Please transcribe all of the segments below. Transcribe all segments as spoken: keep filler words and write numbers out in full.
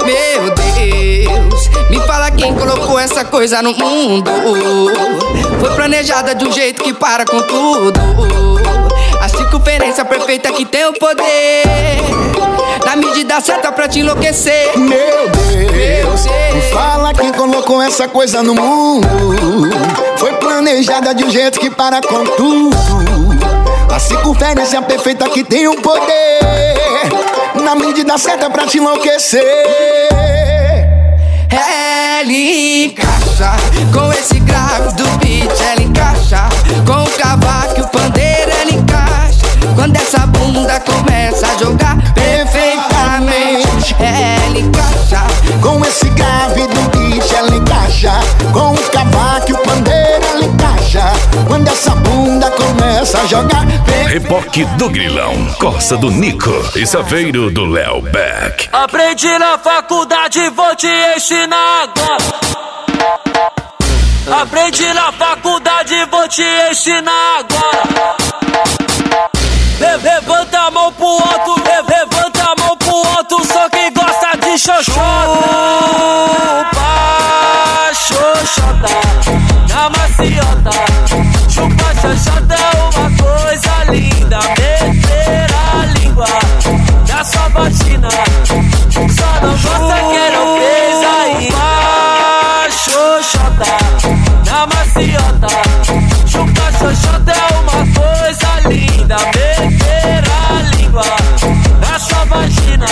Meu Deus, me fala quem colocou essa coisa no mundo. Foi planejada de um jeito que para com tudo. A circunferência perfeita que tem o poder, na medida certa pra te enlouquecer. Meu Deus, me fala quem colocou essa coisa no mundo. Foi planejada de um jeito que para com tudo. A circunferência perfeita que tem o poder, na medida certa pra te enlouquecer. Ela encaixa com esse grave do beat, ela encaixa com o cavaco e o pandeiro, ela encaixa quando essa bunda começa a jogar perfeitamente. Ela encaixa com esse grave do beat, ela encaixa com o cavaco e o pandeiro, ela encaixa quando essa bunda começa a jogar. Reboque do Grilão, Corsa do Nico e Saveiro do Léo Beck. Aprendi na faculdade, vou te ensinar agora. Aprendi na faculdade, vou te ensinar agora. Levanta a mão pro alto, levanta a mão pro alto, só quem gosta de xoxota. Chupa xoxota na maciota. Chupa xoxota é uma coisa linda. Meter a língua na sua vagina, só não gosta que não fez aí. Chupa xoxota na maciota. Chupa xoxota é uma coisa linda. Meter a língua na sua vagina,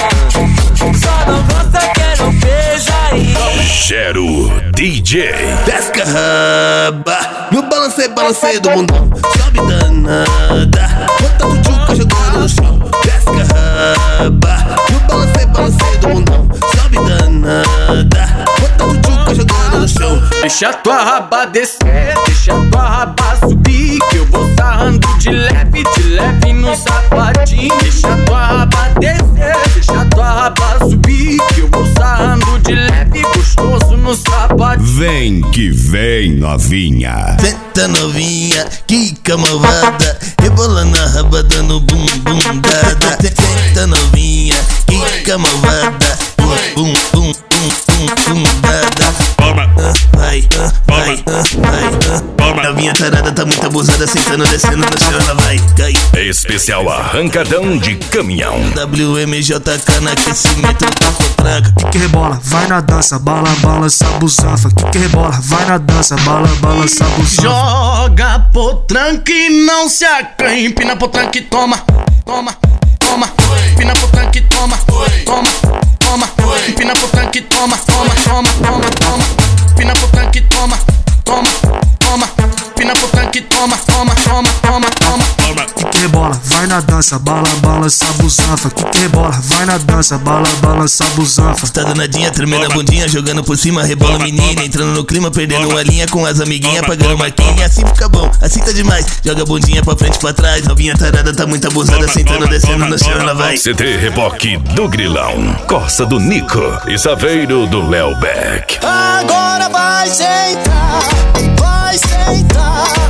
só não gosta que não beija aí. Gero D J. Pesca raba, no balancei, balancei do mundão. Sobe danada, bota o tchuca jogando no chão. Pesca raba, no balancei, balancei do mundão. Sobe danada, bota o tchuca jogando no chão. Deixa tua raba descer, deixa tua raba subir, que eu vou sarrando de leve, de leve no sapatinho. Deixa tua raba descer, deixa tua raba subir, que eu vou sarrando de leve, gostoso no sapatinho. Vem que vem, novinha. Senta novinha, que malvada, rebolando a raba dando bum bum dada. Senta novinha, que malvada, bum bum bum bum bum dada. Vai, vai, vai. Novinha tarada tá muito abusada, sentando, descendo no chão, ela vai cair. Especial arrancadão de caminhão. W M J K no aquecimento, tá com tranca. Que que rebola, vai na dança, bala, balança, busanfa. Que que rebola, vai na dança, bala, balança, busanfa. Joga potranca e não se acanhe. Empina potranca e toma, toma, toma. Empina potranca e toma, toma, toma. Empina potranca e toma, toma, toma, toma, toma. Empina potranca e toma, toma, toma. Empina potranca e toma, toma, toma, toma, toma. Que que rebola, vai na dança, bala, balança, busanfa. Que que rebola, vai na dança, bala, balança, busanfa. Tá danadinha, tremendo a bundinha, jogando por cima, rebola menina, entrando no clima, perdendo uma linha com as amiguinhas, pagando marquinha, assim fica bom, assim tá demais. Joga a bundinha pra frente, pra trás, novinha tarada tá muito abusada, sentando, descendo no chão, ela vai. C T Reboque do Grilão, Corsa do Nico e Saveiro do Léo Beck. Agora vai sentar, vai sentar.